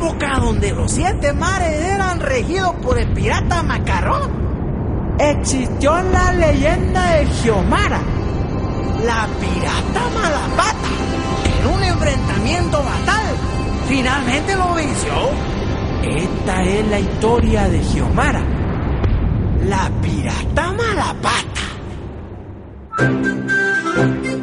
época donde los 7 mares eran regidos por el pirata Macarrón, existió la leyenda de Xiomara, la pirata Malapata, que en un enfrentamiento fatal finalmente lo venció. Esta es la historia de Xiomara, la pirata Malapata.